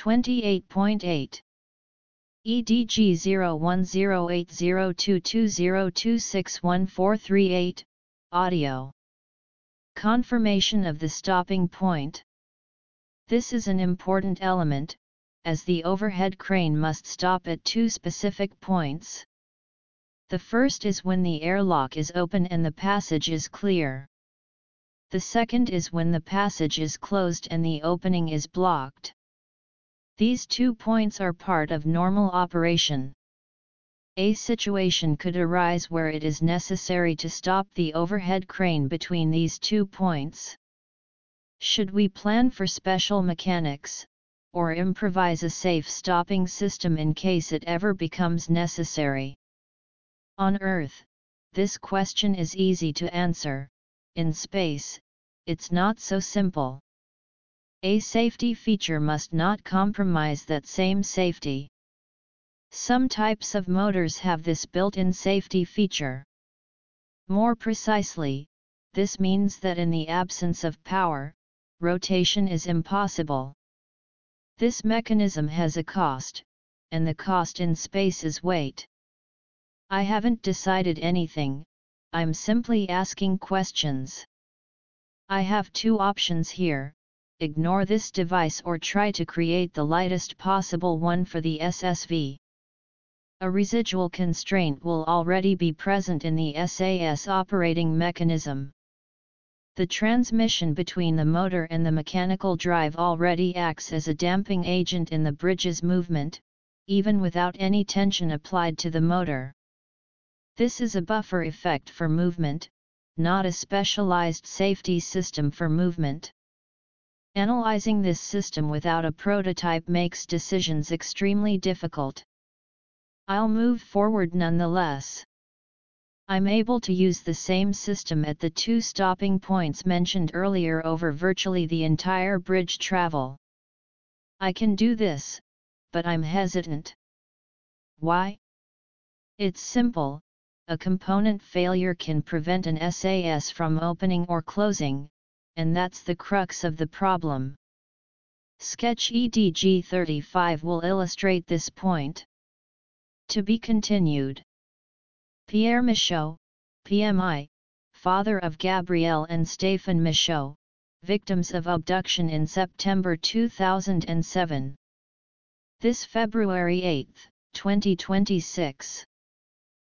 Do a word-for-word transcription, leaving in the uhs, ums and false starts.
twenty-eight point eight. E D G zero one zero eight zero two two zero two six one four three eight, audio. Confirmation of the stopping point. This is an important element, as the overhead crane must stop at two specific points. The first is when the airlock is open and the passage is clear. The second is when the passage is closed and the opening is blocked. These two points are part of normal operation. A situation could arise where it is necessary to stop the overhead crane between these two points. Should we plan for special mechanics, or improvise a safe stopping system in case it ever becomes necessary? On Earth, this question is easy to answer. In space, it's not so simple. A safety feature must not compromise that same safety. Some types of motors have this built-in safety feature. More precisely, this means that in the absence of power, rotation is impossible. This mechanism has a cost, and the cost in space is weight. I haven't decided anything, I'm simply asking questions. I have two options here: ignore this device or try to create the lightest possible one for the S S V. A residual constraint will already be present in the S A S operating mechanism. The transmission between the motor and the mechanical drive already acts as a damping agent in the bridge's movement, even without any tension applied to the motor. This is a buffer effect for movement, not a specialized safety system for movement. Analyzing this system without a prototype makes decisions extremely difficult. I'll move forward nonetheless. I'm able to use the same system at the two stopping points mentioned earlier over virtually the entire bridge travel. I can do this, but I'm hesitant. Why? It's simple. A component failure can prevent an S A S from opening or closing, and that's the crux of the problem. Sketch E D G thirty-five will illustrate this point. To be continued. Pierre Michaud, P M I, father of Gabrielle and Stéphane Michaud, victims of abduction in September two thousand seven. This February eighth, twenty twenty-six.